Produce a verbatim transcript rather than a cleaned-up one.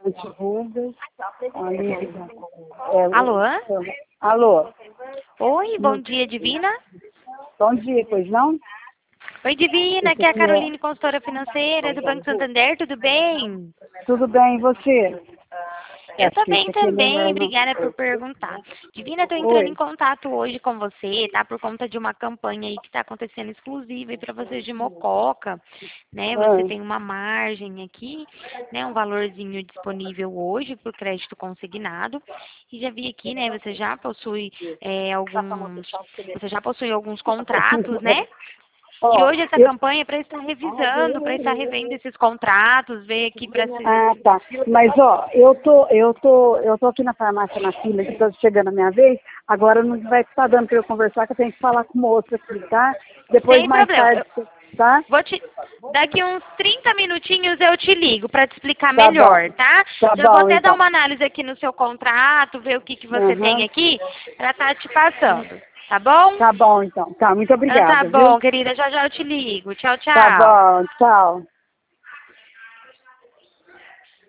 Rugas. É, Alô? alô? Oi, bom dia, Divina. Bom dia, pois não? Oi, Divina, aqui é a Caroline, consultora financeira do Banco Santander, tudo bem? Tudo bem, e você? Eu tô Acho que bem isso aqui não também, é uma... obrigada por perguntar. Divina, eu tô entrando em Oi. contato hoje com você, tá? Por conta de uma campanha aí que tá acontecendo exclusiva aí pra vocês de Mococa, né? Você Ah, tem uma margem aqui, né? Um valorzinho disponível hoje por crédito consignado. E já vi aqui, né? Você já possui é, alguns, você já possui alguns contratos, né? E ó, hoje essa eu... campanha é para estar revisando, para estar revendo esses contratos, ver aqui para se... Ah, tá. Mas, ó, eu tô, eu tô, eu tô aqui na farmácia na fila, que tá chegando a minha vez, agora não vai estar dando para eu conversar, que eu tenho que falar com o moço aqui, tá? Depois, Sem mais problema. tarde, Eu tá? vou te... Daqui uns trinta minutinhos eu te ligo para te explicar Tá bom. melhor, tá? Tá Já vou bom, até dar então. uma análise aqui no seu contrato, ver o que, que você tem Uhum. aqui, para estar te passando. Tá bom? Tá bom, então. Tá, muito Então tá obrigada, viu? bom, querida. Já já eu te ligo. Tchau, Tá tchau. bom, tchau.